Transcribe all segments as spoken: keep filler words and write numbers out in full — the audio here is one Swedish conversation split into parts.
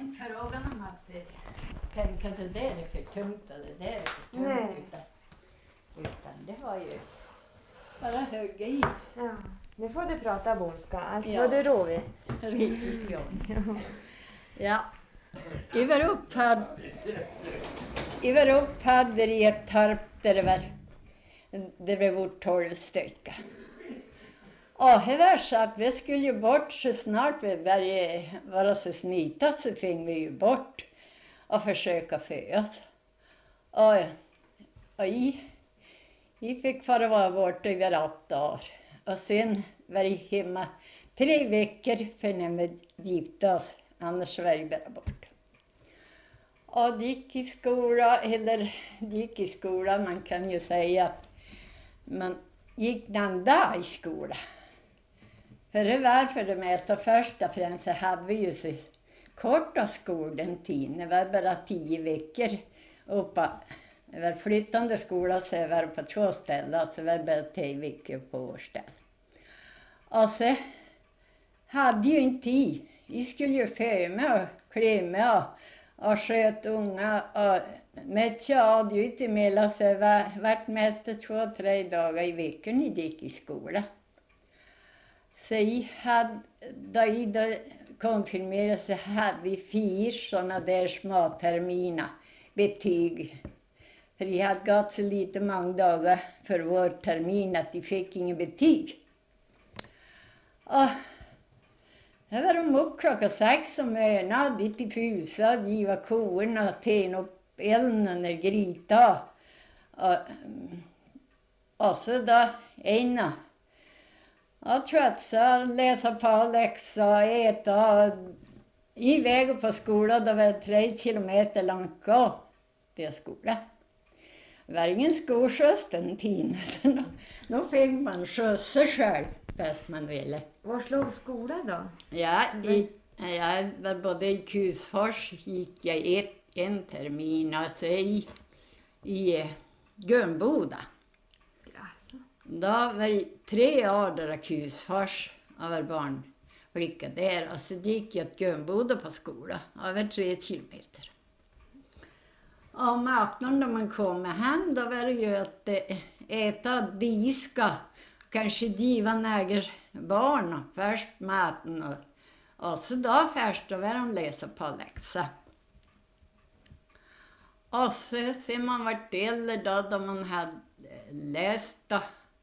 inte frågan om att tänka det där är för tungt och det där är för tungt. Nej. Utan, utan det var ju bara hugga i. Ja. Nu får du prata bonska. Allt Ja. vad du rolig. Riktigt bra. Ja. I var uppfödd I var uppfödd i ett torp där det var det var vårt tolv stycken. Och det var så att vi skulle ju bort så snart vi började vara så snita så fick vi ju bort och försöka födas. Och, och i, i fick för vara borta i åtta år. Och sen var jag hemma tre veckor för när vi gifte oss. Annars var jag bara bort. Och gick i skola, eller gick i skola, man kan ju säga att man gick en dag i skola. För det var för det mesta först och främst så hade vi ju så korta skol den tiden. Det var bara tio veckor. Uppa, det var flyttande skola så det var på två ställen. Så det var bara tio veckor på årsställ. Och så hade ju inte tid. Vi skulle ju föda och klämma och, och sköta unga. Och mycket hade ju inte emellan så det var vart mest två, tre dagar i veckan ni gick i skola. Så jag hade, då jag då konfirmerade så hade vi fyra sådana där små terminer betyg. För jag hade gått så lite många dagar för vår termin att de fick inga betyg. Och det var de upp klockan sex om öarna, dit i fusa, de var korna och tände upp elden under gryta. Och, och så då ena. Jag tvätta, läsa på läxa, äta. I vägen på skolan, det var tre kilometer långt gå till skolan. Det var ingen skolskjuts den tiden. Då fick man skjutsa själv, bäst man ville. Var slog skolan då? Ja, i, jag var både i Kusfors gick jag ett, en termin, alltså i, i Gömboda. Då var det tre år där i Kusfors och var barnflicka där. Och så gick jag till Gömboda på skolan, över tre kilometer. Och maten när man kom hem, då var det ju att äta diska. Kanske giva näger barn först maten. Och, och så då först då var de läsa på läxa. Och så ser man vart äldre då, då man hade läst då.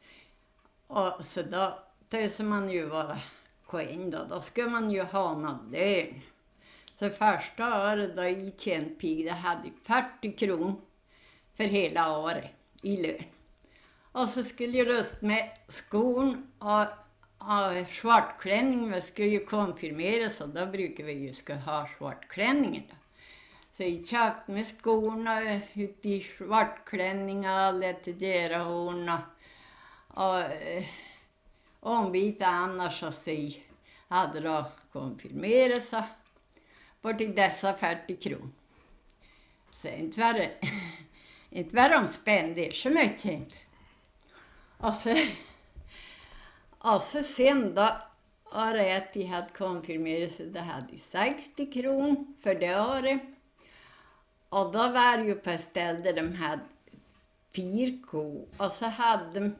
Och så då töser man ju vara kvinnor då. Då ska man ju ha någon lön. Så första året då i tjänpig, det hade fyrtio kronor för hela året i lön. Och så skulle jag rösta med skon och, och svartklänning. Vi skulle ju konfirmera så då brukar vi ju ska ha svartklänningen då. Så jag köpte med skorna ut i svartklänningar och lät göra hon och, och eh, ombyta annars och så hade då konfirmerat sig bort till dessa fyrtio kronor. Så inte var det, inte var de spänder så mycket inte. Och så, och så sen då var det att de hade konfirmerat sig, det hade sextio kronor för det året. Och då var det ju på ett ställe där de hade fyra kor. Och så hade de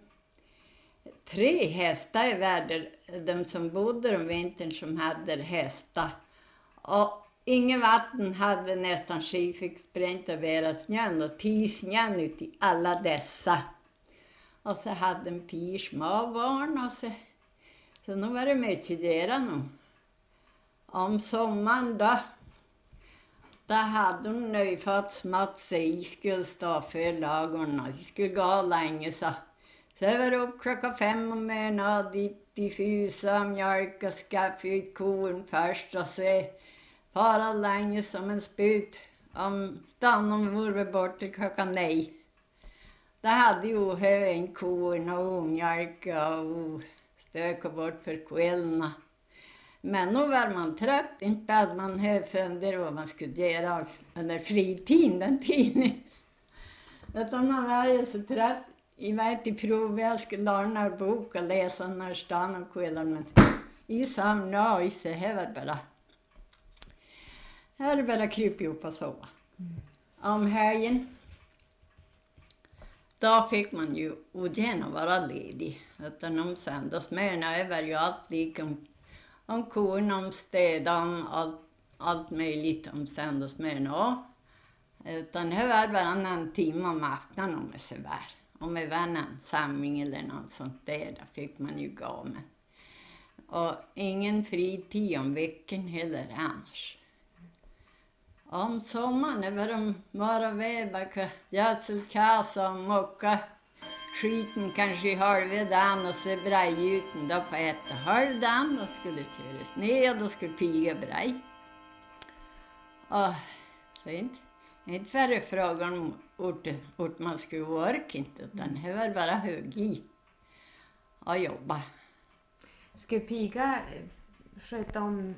tre hästar i världen. De som bodde om vintern som hade hästar. Och ingen vatten hade nästan ski fick sprängt av era snön. Och tio snön ut i alla dessa. Och så hade de fyra små barn. Och så, så nu var det mycket där nu. Om sommaren då. Då hade hon nu fått smått sig i skulle stå för lagorna. De skulle gå länge så. Så jag var upp klockan fem om morgonen dit i fysa, mjölk och skaffa ut kon först. Och så fara länge som en sput. Om stannan vore bort till klockan nej. Då hade ju höen kon och mjölk och stöka bort för kvällarna. Men nu var man trött, inte hade man höfunder vad man skulle göra under fritiden den tiden. Utan man var ju så trött. Jag vet i prov jag skulle lära en bok och läsa när stan och kvällen. Men i samma och så här var bara. Jag hade bara krypit upp och sova. Mm. Om helgen, då fick man ju ogärna vara ledig. Utan om söndagsmorgnarna var ju allt lika om, om korna, om städa, om allt, allt möjligt om söndagsmorgnarna. Utan det var bara en timme om aftonen om det så var. Om det var en samling eller något sånt där, då fick man ju gå med. Och ingen fritid om veckan heller annars. Om sommaren var de bara vävbaka, gödselkassa och mocka skiten kanske i halva dagen och så brej ut den då på ett halv dagen. Då skulle det köras ner och då skulle piga brej. Och så inte, inte färre frågan om ort, ort man skulle orka inte, utan det var bara hög i och jobba. Skulle piga sköta om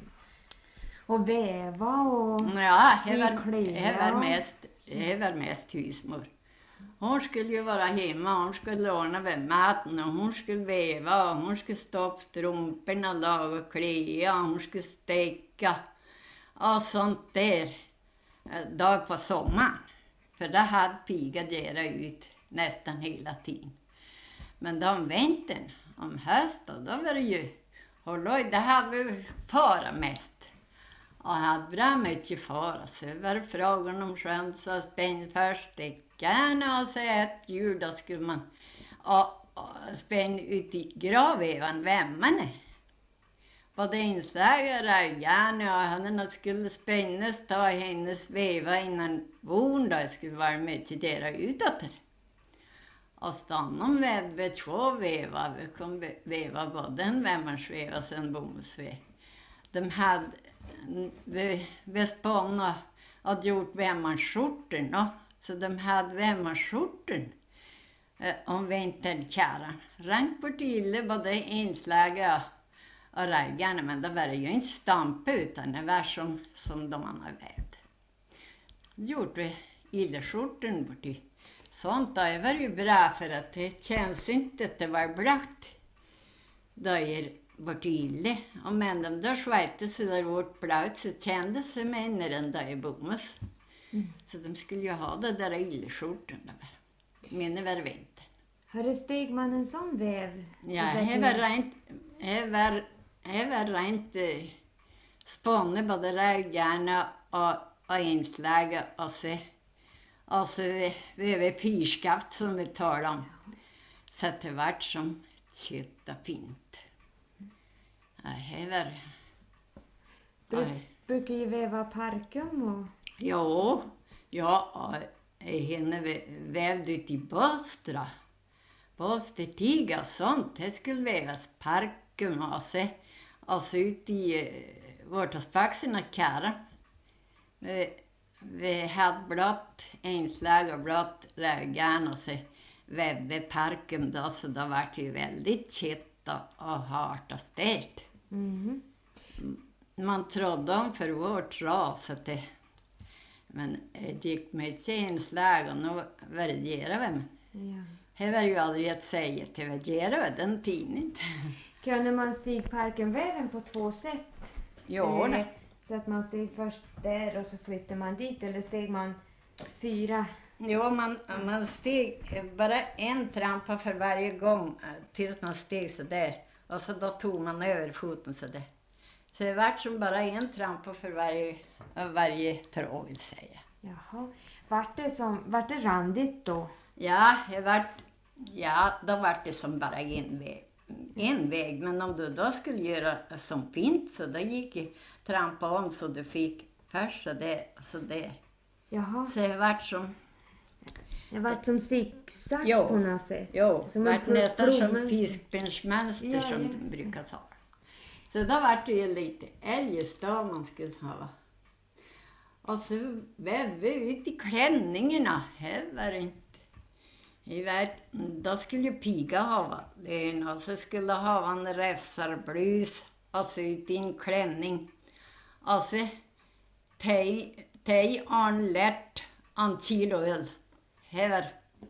och väva och ja, sy det var, kläder? det var mest, det var mest husmor. Hon skulle ju vara hemma, hon skulle ordna med maten och hon skulle väva och hon skulle stå upp strumporna och laga kläder och hon skulle steka och sånt där då på sommaren. För det hade piga göra ut nästan hela tiden. Men då om vintern, om hösten, då var det ju, och det hade vi fara mest. Och hade bra mycket fara, så var det frågan om sköns och spänn förstickarna och så ett djur, då skulle man och, och spänna ut i gravvevan vämmarna. Både inslag och röjgarna och henne skulle spännas, ta hennes veva innan von, då skulle vara mycket dera utåt det. Och stannom vävde två veva, vi kom veva både en vämmarsveva och en bomullsvev. De hade vi, vi spånade och gjort vämmarskjorten, så de hade vämmarskjorten eh, om vinterkärran. Rank bort ille både inslag och raggarna, men det var ju inte stampa utan det var som, som de hade vävt. Gjorde vi illeskjorten bort i. Sånt där var ju bra för att det känns inte att det var blött. Då är bort ille. Och men de där svejte så där vårt blött så kändes det männare än där i bommes. Mm. Så de skulle ju ha det där illeskjorten där. Minne var vinter. Hur steg man en sån väv? Ja, det var rent, det var, det var rent eh, spånne både röjgarna och, och inslag och så. Och så vi var fyrskaft som vi talade om. Så det var som kött och fint. Ja, det var... Bru- brukar ju väva parkum och... Jo, ja, och henne vävde ut i Bostra. Bostertiga och sånt. Det skulle vävas parkum och så, och så ut i vårtaspaxen och kära. Vi, vi hade blott inslag och blott rögan och så vävde parkum då, så då var det ju väldigt kött och, och hårt och stelt. Mm. Man trodde om för vårt ras att det, men det gick mycket inslag och nu varierade vi. Ja. Det var ju aldrig att säga till varierade den tiden. Kunde man stiga parkenväven på två sätt? Jo, eh, så att man steg först där och så flyttade man dit, eller steg man fyra? Jo, man, man steg bara en trampa för varje gång tills man steg så där. Och så då tog man över foten så där. Så det var som bara en trampa för varje, varje tråd, vill säga. Jaha. Vart det, som, vart det randigt då? Ja, det var, ja, då var det som bara en väg. En väg, men om du då skulle göra som pint så då gick det trampa om så du fick först så där och så där. Jaha. Så det var som... Det var som zigzag jo, på något sätt. Jo, som det var nästan som fiskbensmönster ja, som de brukar ta. Så då var det ju lite eljest då man skulle ha. Och så vävde vi ut i klänningarna. Det var inte... Jag vet, då skulle ju piga ha den och så skulle ha en räfsarblus och så ut i en klänning. Och så tej, tej en lätt en kilo öl. Det var,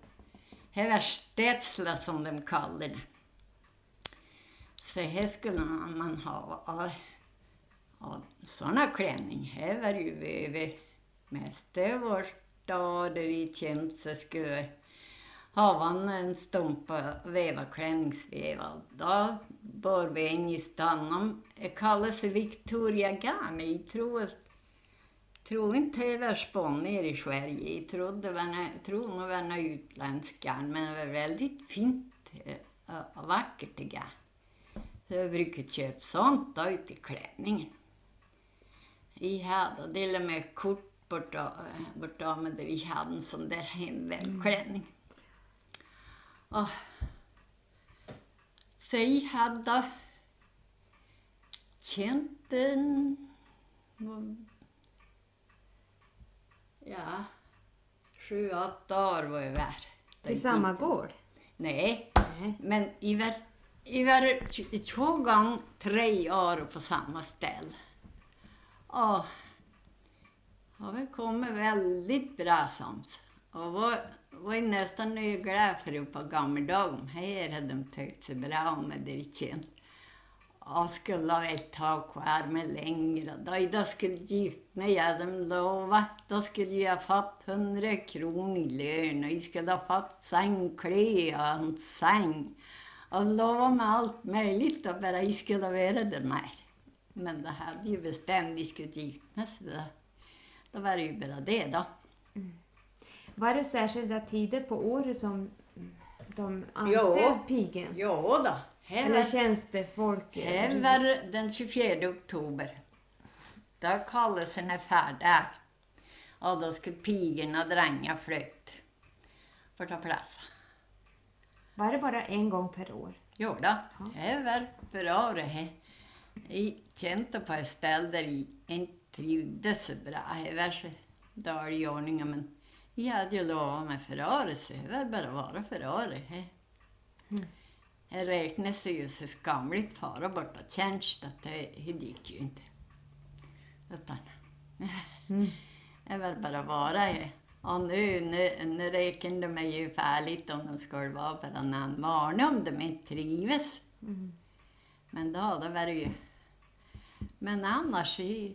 det var städsla som de kallade det. Så här skulle man ha. Och sådana klänning, här var ju vi mest det var stader i tjänst så skulle ha man en stumpa väva klänningsväva. Då bör vi in i stan. Det kallar sig Victoria Garn. Jag tror, tror inte det var spån nere i Sverige. Jag trodde det var, tror nog det var något utländskt garn. Men det var väldigt fint och vackert garn. Så jag brukade köpa sånt då ut i klänningen. Jag hade till och med kort borta, borta med det. Vi hade en sån där hemvänd klänning. Och så jag hade känt en, ja, sju, åtta år var jag var. Till samma gård? Nej, Nej. Men jag var, jag var två gånger tre år på samma ställe. Och har vi kommit väldigt bra sams. Och var, var nästan glad för det på gammeldagen. Här hade de tyckt sig bra om det i tjänst. Och skulle väl ta kvar med längre. Då jag skulle gifta mig, jag hade lovat. Då skulle jag ha fått hundra kronor i lön. Och jag skulle ha fått sängkläder och en säng. Och lovat med allt möjligt. Och bara jag skulle vara där mer. Men det hade ju bestämt att jag skulle gifta mig. Så då, då var det ju bara det då. Mm. Var det särskilda tider på året som de anställde pigen? Jo då. Här Eller tjänstefolk? Här var den tjugofjärde oktober. Då kallades den här färdig. Och då skulle pigorna dränga flytt. För ta plats. Var det bara en gång per år? Jo då. Ja. Här var för året. Jag kände på ett ställe där jag inte trivdes så bra. Det var så dålig ordning. Men jag hade ju lovat mig för året, så det var bara vara för året. Mm. Det räknas ju så skamligt fara borta tjänst att det, det gick ju inte. Utan, mm. Det var bara vara. Och nu, nu, nu räknar de mig ju färdigt om de skulle vara bara någon månad om de inte trivs. Mm. Men då, då var det ju... Men annars jag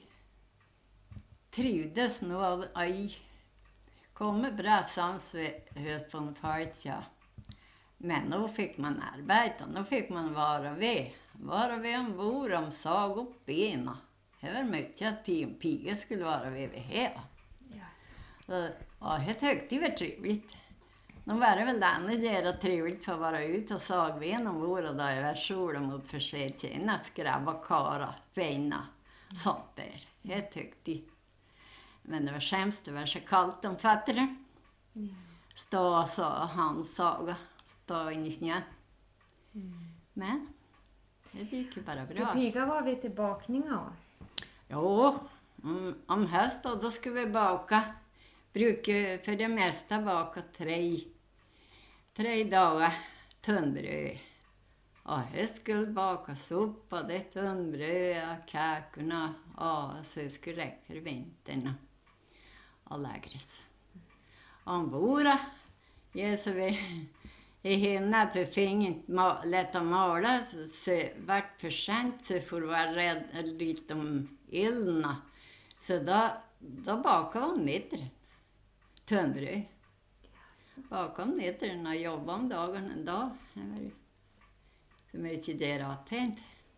trivdes nog av jag kommer bra sams höst på en fart, ja. Men då fick man arbeta, då fick man vara vid. Vara vid en vår om sag upp bena. Det var mycket att en piga skulle vara vid vid här. Ja, ja det tyckte jag var trevligt. Då var det väl den göra trevligt för att vara ute och sag vid en vår och då jag var solen mot försäkringen att skrabba kara, bena, sånt där. Det tyckte jag. Men det var sämst, det var så kallt om fötterna. Mm. Stå och så, han saga, stå in i snö. Mm. Men det gick ju bara bra. Ska piga var vi till bakning av? Jo, om, om hösten då ska vi baka. Brukar för det mesta baka tre, tre dagar tunnbröd. Och det skulle bakas upp och det tunnbröd och kakorna. Och så skulle räcka för vintern och lägres. Ombord, ja, så vi i hinna att vi fick inte ma- lätt att mala så, så vart för sent så får vara rädd lite om ilna. Så då, då bakade vi neder tunnbröd. Bakade neder och jobbade om dagen en dag. Det var ju så mycket det är attänkt.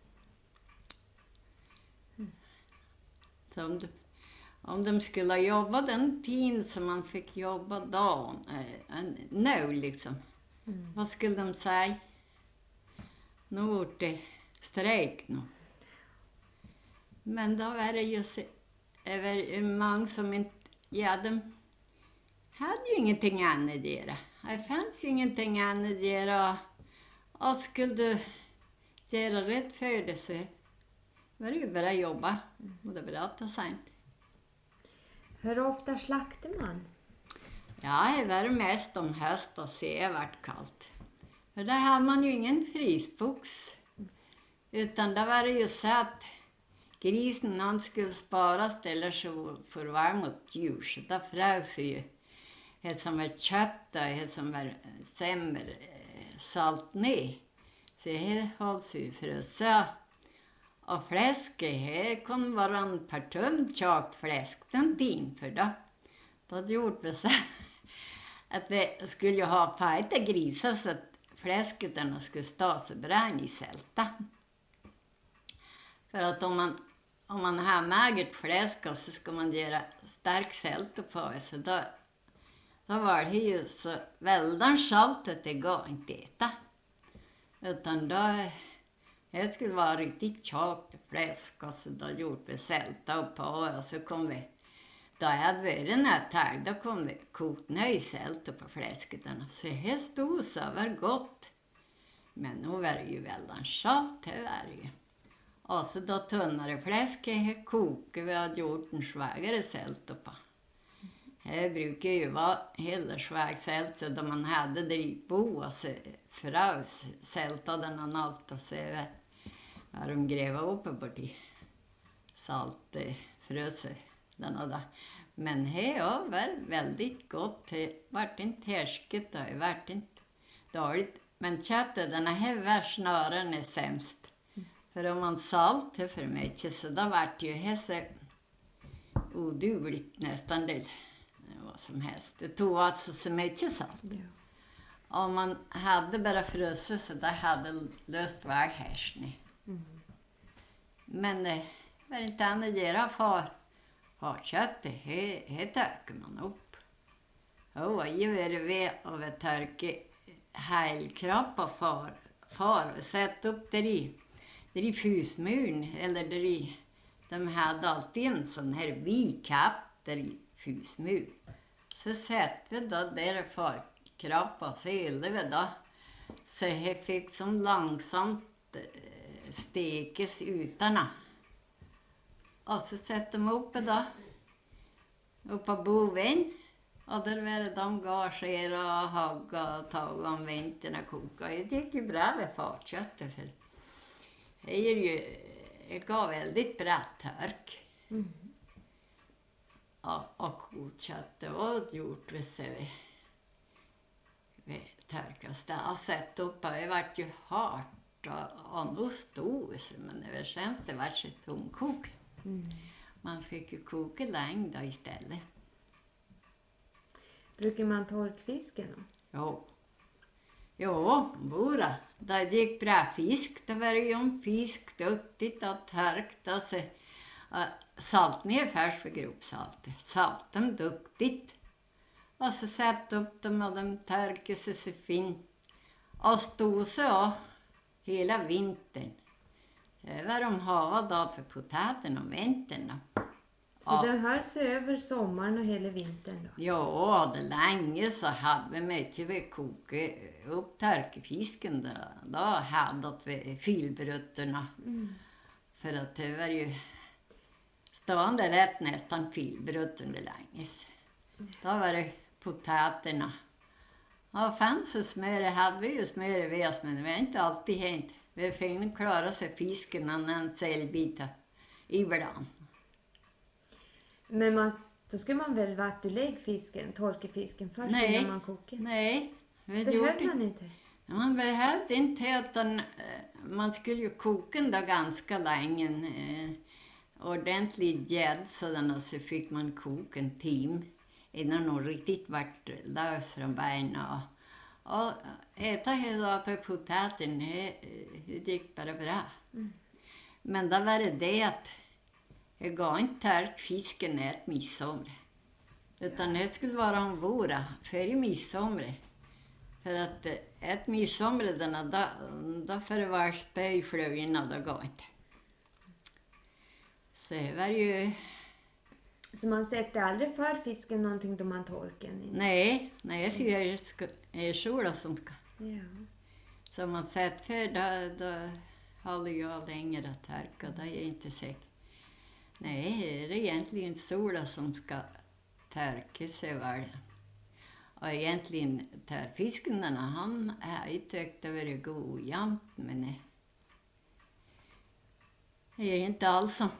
Så om de, om de skulle jobba den tiden som man fick jobba då, äh, nu liksom. Mm. Vad skulle de säga? Nu var det strejk nu. Men då var det ju så, det var många som inte, ja de hade ju ingenting annat att göra. Det fanns ju ingenting annat att göra. Och skulle du göra rätt för det så var det ju bara att jobba. Och det var bra sent. Hur ofta slaktar man? Ja, det var mest om höst och se vart kallt. För där har man ju ingen frysbox. Utan där var det ju så att grisen han skulle sparas eller så för varm mot djur. Så där frös ju det som var kött och det som var sämre salt ner. Så det hålls ju frösa. Och fläsket, här kunde vara en par tum tjockt fläsk den tid för då. Då gjorde vi så att vi skulle ha fajta grisar så att fläsket den skulle stå så bra i sälta. För att om man, om man har magert fläsk så ska man göra stark sälta på så då, då var det ju så väldigt salt att det går inte äta. Utan då, det skulle vara riktigt tjockt fläsk och så då gjorde vi sälta på och så kom vi, då hade vi den här tag, då kom vi kokt nöj sälta på fläsket. Så det stod så var gott. Men nu var det ju väldigt salt, det var det ju. Och så då tunnare fläsket kokade vi hade gjort en svagare sälta på. Det brukar ju vara hela svag sälta då man hade det på och så fraus sältade den allt och så var de gräva uppe borti salt fröse denna dag. Men det var väldigt gott. Det var inte härsket, det var inte dåligt. Men köttet, den här var snarare är sämst. För om man saltar för mycket så då var det ju hese odugligt nästan det vad som helst. Det tog alltså så mycket salt. Ja. Om man hade bara frusit så då hade löst var härsning. Mm. Men det var inte annat att göra för, för köttet. Det törker man upp. Och i vi och vi törker hejlkroppar för, för och sätta upp det i. Det är i fusmuren, eller där i, de hade alltid en sån här vikapp där i fusmur. Så sätter vi då där för kroppen och så hällde vi då. Så det fick som långsamt stekes utarna. Och så sätter man upp det då. Upp på boven. Och där var det de gager och hagga och tag om vintern och koka. Det gick ju bra med fartköttet för det är ju, det gav väldigt bra törk. Mm. Och, och kokköttet och gjort vi så vi, vi törkast det. Och sett upp och det vart ju hårt och, och nog stod men det var känns det vart så tomkok. Mm. Man fick ju koka länge då istället. Brukar man torkfisken då? Jo. Jo, bora. Det gick bra fisk. Det var ju en fisk duktigt och törkt. Och så, uh, salt ner först för grovsalt. Salt dem duktigt. Och så satte upp dem och de törkade sig så fint. Och stod så hela vintern. Det var de hava då för potaten och vintern då. Så ja. Den höll sig över sommaren och hela vintern då? Ja, det länge så hade vi mycket vi kokade upp törkefisken där. Då hade vi filbrutterna. Mm. För att det var ju stående rätt nästan filbrutten det länge. Då var det potaterna. Ja, fanns det smör, hade vi ju smör i oss, men det var inte alltid hänt. Vi fick klara sig fisken och en sälbita ibland. Men man, då ska man väl vattulägga fisken, torka fisken först nej, innan man kokar? Nej, det behövde man inte. Man behövde inte utan man skulle ju koka den där ganska länge. Eh, ordentligt gädd sådan så fick man koka en tim innan hon riktigt vart lös från benen. Och, och äta hela för potaten, det, det gick bara bra. Mm. Men då var det det att jag gav inte törk fisken ett midsommar. Utan det skulle vara en våra före midsommar. För att ett midsommar denna, då, då får det vara spöjflöjorna, då gav inte. Så det var ju... Så man sätter aldrig för fisken någonting då man torkar den? Nej, nej, jag ser det är sola som ska. Ja. Så man sätter för då, då håller jag längre att torka, det är jag inte säker. Nej, det är egentligen sola som ska torka sig väl. Och egentligen törfisken, han har ju tyckt det var god jämt, men det är inte alls som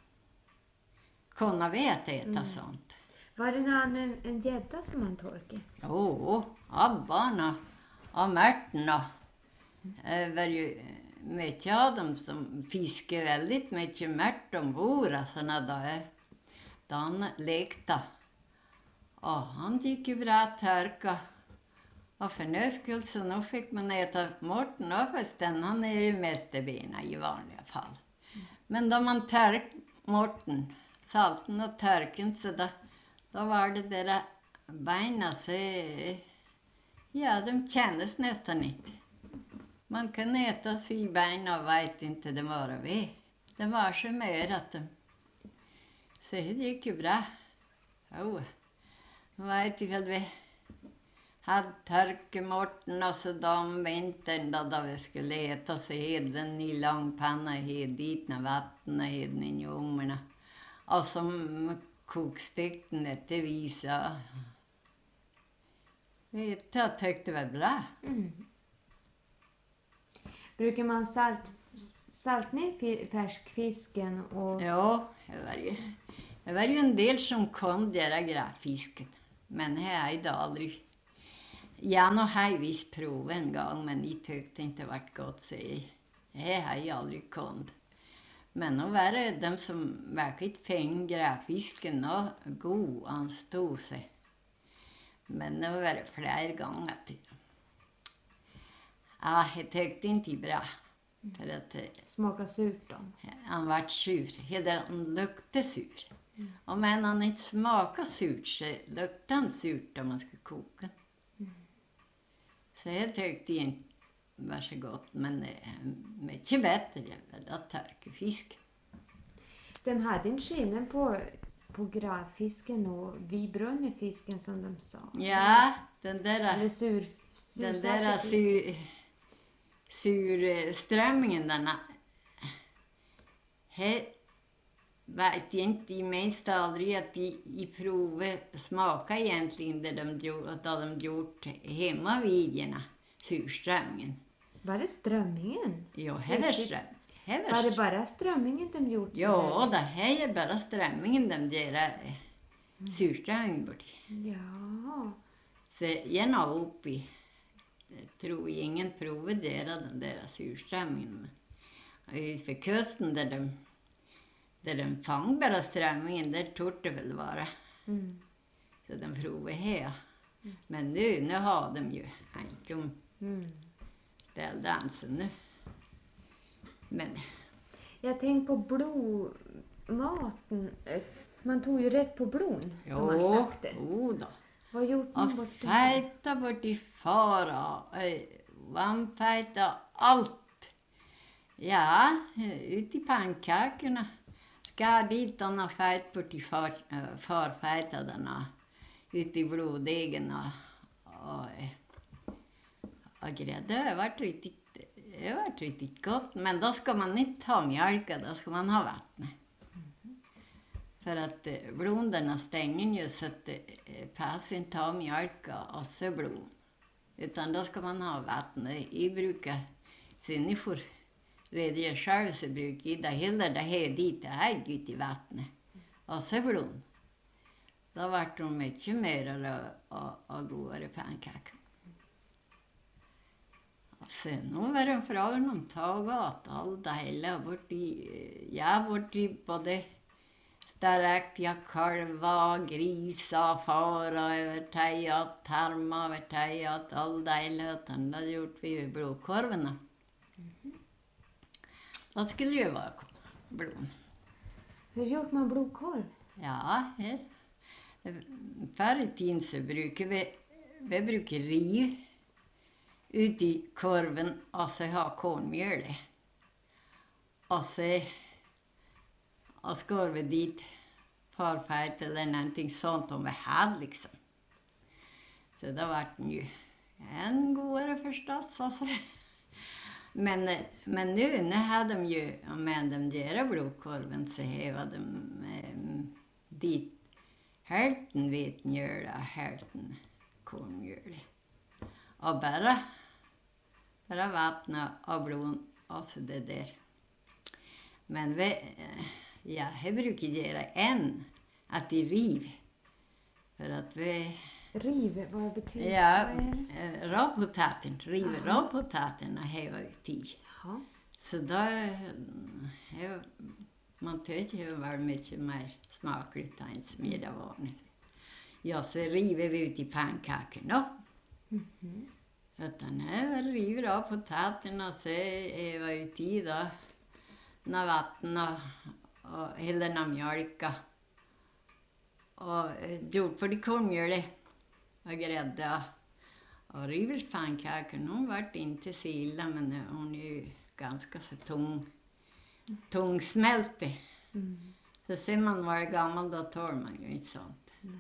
kunna veta äta mm. sånt. Var det någon en, en gädda som man torkade? Jo, abban och, och märten och mm. det var ju mycket av dem som fiskar väldigt mycket märt ombord. Alltså när då, då han lekte. Och han gick ju bra att törka. Och för nu skulle så nu fick man äta Morten och förstånd. Han är ju mästerbena i vanliga fall. Men då man törk Morten, salten och törken så då, då var det där benen så, ja de kändes nästan inte. Man kan äta sig benen och vet inte det var det. Det var så mer att de, så det gick ju bra. Oh. Vet jag väl vi hade törkemorten och så de vintern då, då vi skulle äta så hade den i långpanna hed dit när vattnet hed den i ljummerna. Och som kokstekten efter visa. Det jag tyckte var bra. Mm. Brukar man salt, salt ner färskfisken? Och... Ja, det var ju, det var ju en del som kunde göra gravfisken. Men här har jag aldrig... Jag har ju visst prov en gång, men jag tyckte inte det var gott. Så det har jag aldrig kunnat. Men nu var det de som verkligen fängde gravfisken och god anstod sig. Men nu var det flera gånger till. Ja, jag tyckte inte bra. För att... Smaka surt då? Han var sur. Hela han luktade sur. Mm. Och men han inte smakade surt så luktade han surt om man skulle koka. Mm. Så jag tyckte inte var så gott. Men mycket bättre än att törka fisk. De hade en skillnad på, på gravfisken och vibrunnefisken som de sa. Ja, den där... Eller sur, den där sur, surströmmingen den här vet jag inte, i minst aldrig att de i provet smaka egentligen där de, då de gjort hemma vidjerna, surströmmingen. Var det strömmingen? Ja, här var strömmingen. Var det bara strömmingen de gjort? Ja, det här är bara strömmingen de gör mm. surströmmingen bort. Ja. Så jag når upp i, tror jag ingen provet göra den där surströmmingen. Ut för kusten där de Där de fång bara strömmingen, där tog det väl vara. Mm. Så de provar här. Mm. Men nu, nu har de ju enkom mm. dansen nu. Men... Jag tänkte på blodmaten. Man tog ju rätt på blod. Jo, jo då. Vad gjorde man och bort det? Och fejta bort i fara. Vampejta allt. Ja, ut i pannkakorna. Skar dit den och fejt bort i far, farfejtaderna. Ut i bloddegen och, och, och grädde. Det var riktigt, det var riktigt gott. Men då ska man inte ha mjölka, då ska man ha vatten. Mm. För att bloderna stänger ju så att det passar inte ha mjölka och så blod. Utan då ska man ha vatten. Jag brukar, sen ni får redogöra själv så brukar jag det hela det här dit det här ut i vattnet. Och så blod. Då var de mycket mer och, och, och godare pannkakor. Och sen nu var det frågan om tag åt allt det hela. Bort i, ja, bort i både starräktiga kalvar, grisar, fara över tajat, tarma över tajat, allt det hela. Utan det gjort vi i blodkorvarna. Mm-hmm. Då skulle ju vara blod. Hur gjort man blodkorv? Ja, här. Förr i tiden så brukar vi, vi brukar riva ut i korven och så ha kornmjöl. Och så och skar vi dit farfärd eller någonting sånt om vi hade liksom. Så då var den ju en godare förstås. Alltså. Men, men nu, nu hade de ju, om de gör blodkorven så hävade de eh, dit hälften vetemjöl och hälften kornmjöl. Och bara, bara vatten och blod och så det där. Men vi, ja, jag brukar göra en, att de riv. För att vi... Riv, vad betyder ja, det? Ja, råpotaten. Riv råpotaten och häva ut i. Jaha. Så då, jag, man tycker det var mycket mer smakligt än smida vanligt. Ja, så river vi ut i pannkakorna. Mhm. Utan jag river av potaterna så är jag ute i då. När vatten och, och häller när mjölka. Och gjort på det kornmjölet och grädde. Och Rivers pannkakor, hon vart inte så illa, men hon är ju ganska så tung, tungsmältig. Mm. Så ser man var gammal, då tar man ju inte sånt. Nej.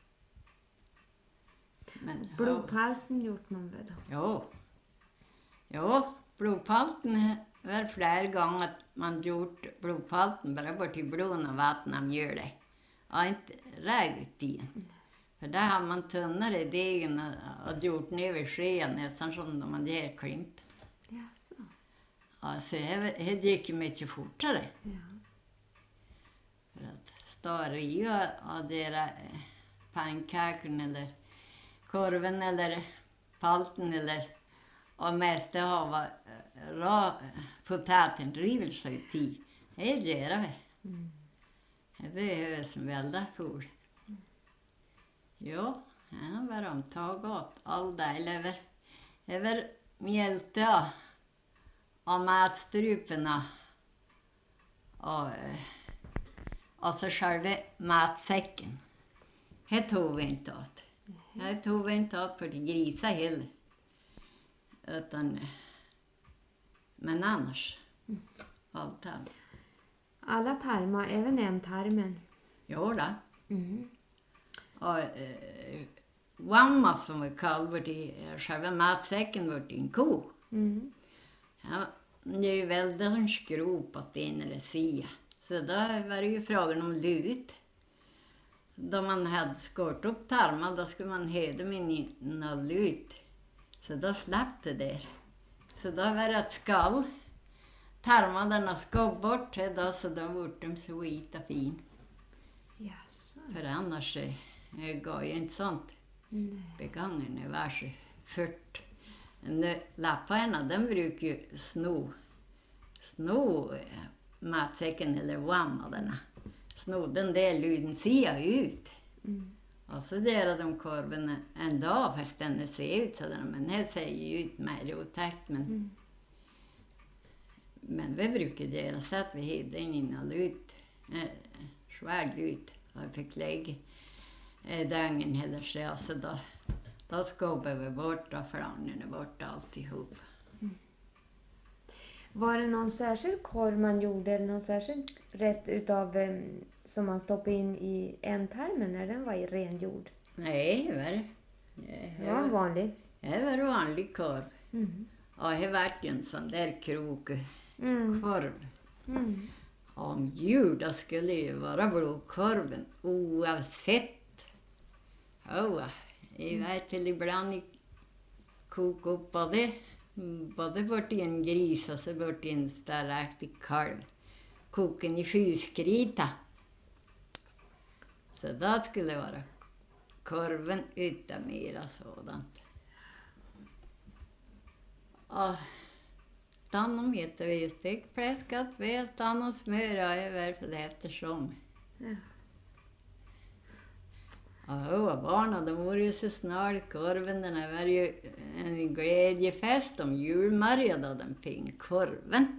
Men, Blodpalten gjort man väl då? Jo. Jo, blodpalten var flera gånger att man gjort blodpalten bara bort i bloden och vatten och mjölet. Och inte rävt i den. För där har man tunnare degen och, och gjort ner vid skeden nästan som de man ger klimp. Jaså. Alltså det gick ju mycket fortare. Ja. För att stå och riva av deras pannkakor eller korven eller palten eller och mest ha rå potaten river sig till. Det gör vi. Mm. Det behövs väldigt fort. Jo, det var omtag åt all del över, över mjälte och matstruporna och, och så själva matsäcken. Det tog vi inte åt. Det tog vi inte åt på de grisar heller. Utan, men annars, allt annat. Alla tarmar, även ändtarmen. Jo då. Mm. Och eh, Wamma som vi kallar det, själva matsäcken var en ko. Mm. Ja, det är ju väldigt en skrop att inre sia. Så då var det ju frågan om lut. Då man hade skårt upp tarmar, då skulle man höja dem in i någon lut. Så då slapp det där. Så då var det ett skall. Tarmarna skall bort det då, så då var de så vita fin. Jaså. För annars eh, går ju inte sånt. Nej. Begången var så fört. Nu, lapparna, de brukar ju sno, sno eh, matsäcken eller wammaderna. Sno den där lyden ser ut. Mm. Och så delar de korven en dag fast den ser ut sådär. Men det ser ju ut mer otäckt. Men, Mm. men vi brukar göra så att vi hade in i någon lut. Eh, svärd lut. Och vi fick lägga eh, dängen eller så. Så då, då skåpade vi bort och flangen bort alltihop. Var det någon särskild korv man gjorde eller någon särskild rätt utav eh, som man stoppade in i ändtarmen när den var i rengjord? Nej, det var, Det var en vanlig. det var vanlig korv. Mm. Och det var ju en sån där krokkorv. Mm. Mm. Om jul då skulle det ju vara blodkorven oavsett. Oh, jag vet väl ibland koka upp både, både bort i en gris och så bort i en starraktig kalv. Koken i fuskrita. Så då skulle det vara korven utan mera sådant. Och stann heter vi styckfläskat, vi stann och smör och över för det eftersom. Ja. Och barnen, de var ju så snart korven, den var ju en glädjefest om julmarja då de fick korven.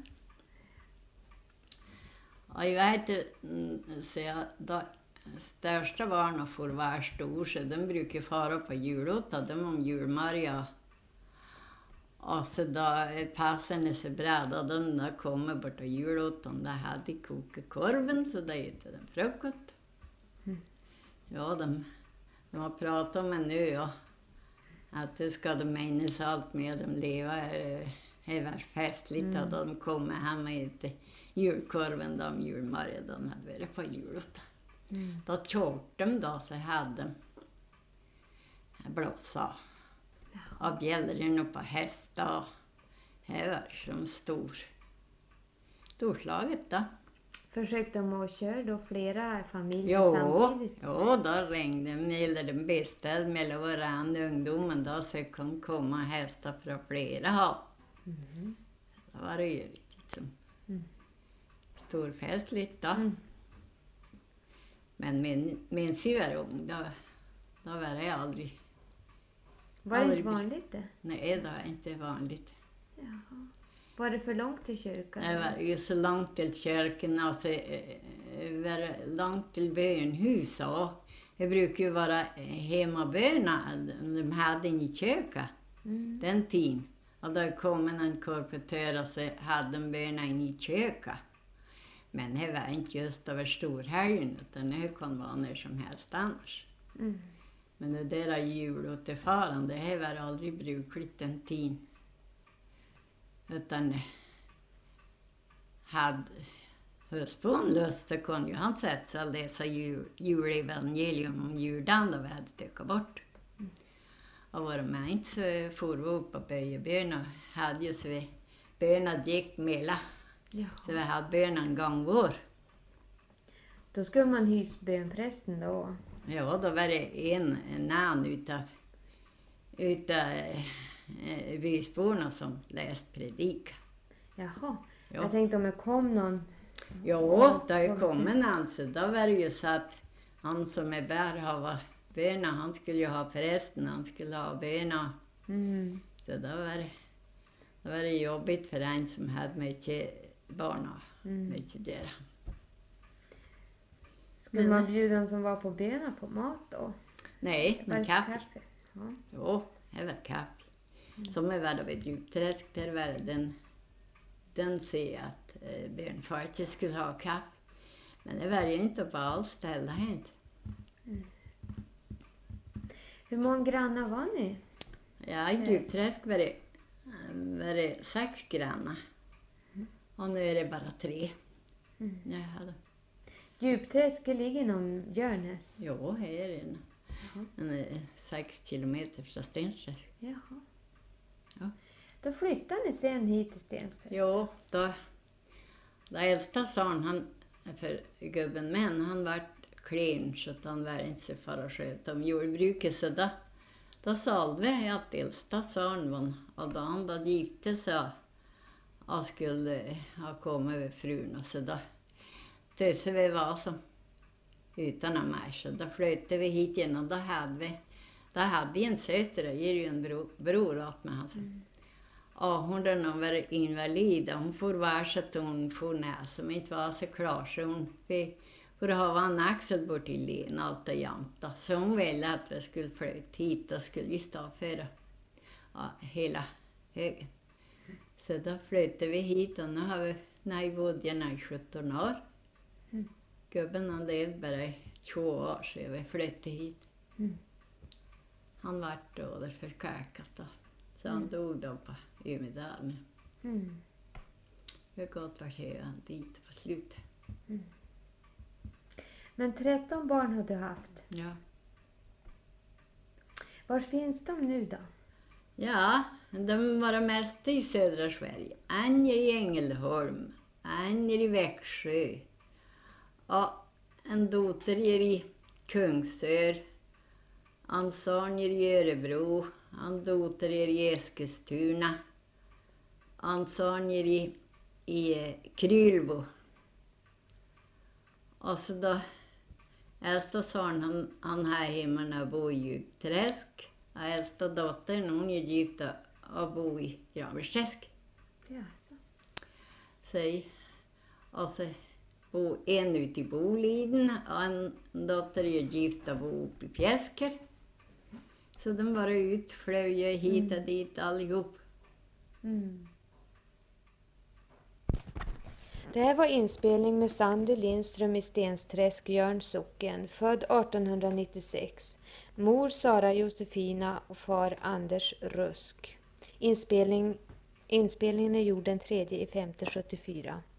Och jag vet, så jag, då största barnen får vara stor, så de brukar fara på julotta, de om julmarja. Och så då passade sig bra, då de då kommer bort och julottan, då hade kokat korven, så då äter de frukost. Mm. Ja, de, de har pratat om en nu, ja. Att det ska de minnas allt med de lever. Det var festligt Mm. att de kommer hem och äter julkorven, de julmarja, de hade varit på julottan. Mm. Då tjort de då, så hade de blåsa. Och bjällren på hästar. Det var som stor. Storslaget då. Försökte de att köra då flera familjer Jo, samtidigt? jo, då ringde de, eller de beställde mellan varandra ungdomen då, så kunde komma hästar från flera håll. Mm. Då var det ju riktigt liksom Mm. storfestligt då. Mm. Men min, minns jag var ung, då, då var det aldrig. Var det aldrig inte bli- vanligt det? Nej, det var inte vanligt. Jaha. Var det för långt till kyrkan? Det var ju så långt till kyrkan, alltså eh, var det långt till bönhuset. Och det brukar ju vara hemmaböna, de hade in i köket Mm. den tiden. Och då kom en korpetör och så hade de böna in i köket. Men det var inte just över storhelgen, utan det kunde vara när som helst annars. Mm. Men det där julåterfarande, det var aldrig brukligt den tiden. Utan hade husbond lust så kunde ju han sätta sig och läsa jul, julevangelium om juldagen då vi hade stökat bort. Mm. Och var de med inte så for vi upp och böjde bön och hade ju så vi bönen gick mela. Jaha. Så vi hade bön en gång var. Då skulle man hysa bönprästen då? Ja, då var det en, en namn utav, utav eh, bysborna som läst predika. Jaha. Ja. Jag tänkte om det kom någon. Ja, det har ju kommit en anse. Då var det ju så att han som är bär har varit böna, han skulle ju ha prästen, han skulle ha böna. Mm. Så då var det, då var det jobbigt för en som hade mycket barn och Mm. mycket göra. Skulle Men- man bjuda någon som var på böna på mat då? Nej, Var men det kaffe. Ja. Jo, det var kaffe. Som är värd av ett djupträsk, där var det den, den ser att eh, bönfartet skulle ha kaffe. Men det var ju inte på alls ställe hänt. Hur många grannar var ni? Ja, i djupträsk var det, var det sex grannar. Och nu är det bara tre. Mm. Jag hade. Djupträsk ligger inom Jörne. Jo, här är det en, en eh, sex kilometer från Stensträsk. Jaha. Ja. Då flyttade ni sen hit till Stensträsk. Jo, då, då äldsta son, han, för gubben men, han var klen så att han var inte så för att sköta om jordbruket. Så då, då sålde vi att äldsta son var, och då han då gifte sig och skulle ha kommit med frun. Och så då tyckte vi var som utan en mer. Så då flyttade vi hit igen och då hade vi, då hade vi en syster och ger ju en bro, bror åt mig. Alltså. Och hon hade nog varit invalid och hon får vara så att hon får näs som inte var så klar. Så hon fick för att ha en axel bort till Lena allt och jämt. då. Så hon ville att vi skulle flytta hit och skulle stå för ja, hela högen. Så då flyttade vi hit och nu har vi, nej, bodde jag i sjutton år. Mm. Gubben han levde bara i två år så vi flyttade hit. Mm. Han vart då där förkäkat då. Så han Mm. dog då på Umedalen. Mm. Vi har gått vart högan dit på slutet. Men tretton barn har du haft. Ja. Var finns de nu då? Ja, de var mest i södra Sverige. En i Ängelholm, en i Växjö och en dotter i Kungsör, en son i Örebro, en dotter i Eskilstuna, en son i, i Krylbo. Och så då, äldsta son han, han här hemma och bor i Djupträsk. Och äldsta dottern hon är gift och bor i Granbergsträsk. Jaså. Så, och så bor en ute i Boliden och en dotter är gift och bor uppe i Pjäsker. Så de bara utflög hit och dit allihop. Mm. Det här var inspelning med Sandy Lindström i Stensträsk, Jörns socken, född arton nittiosex. Mor Sara Josefina och far Anders Rusk. Inspelning, inspelningen är gjord den tredje i femte sjuttiofyra.